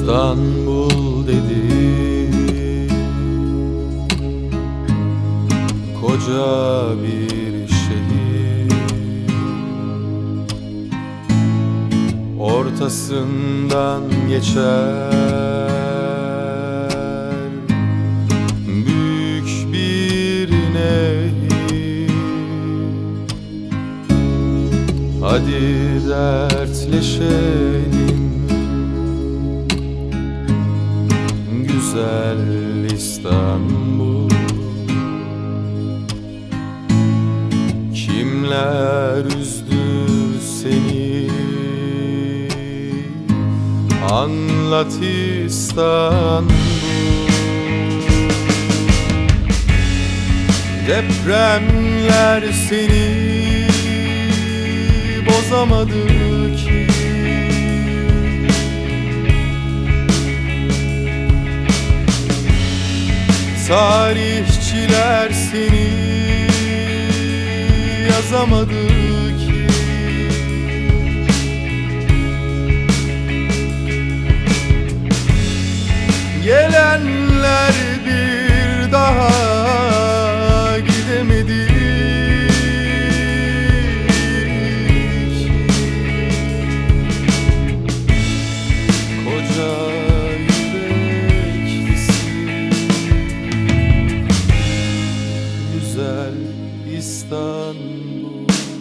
İstanbul dedi, koca bir şehir, ortasından geçer büyük bir nehir. Hadi dertleşelim güzel İstanbul. Kimler üzdü seni, anlat İstanbul. Depremler seni bozamadı ki, tarihçiler seni yazamadı ki. Gelenler bir daha gidemedik. Koca yüreklisin güzel İstanbul.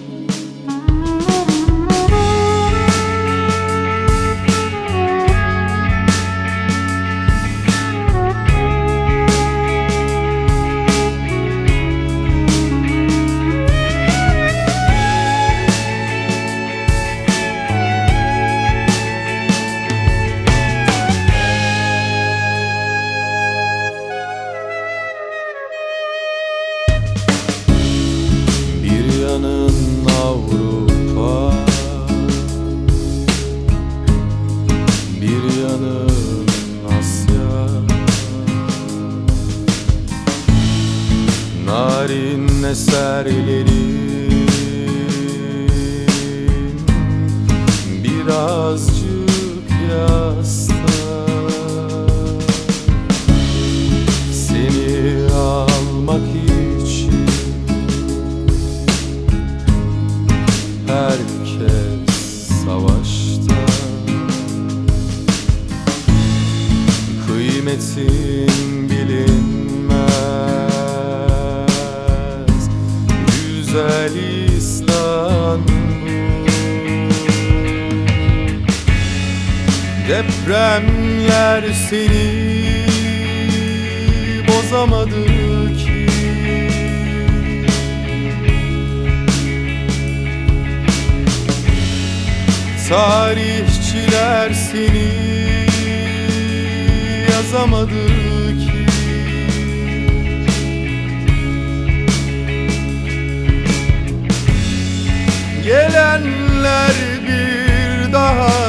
Bir yanın Avrupa, bir yanın Asya. Narin eserlerin birazcık yasta. Seni almak için herkes savaşta. Kıymetin bilinmez güzel İstanbul. Depremler seni bozamadı ki, tarihçiler seni yazamadı ki. Gelenler bir daha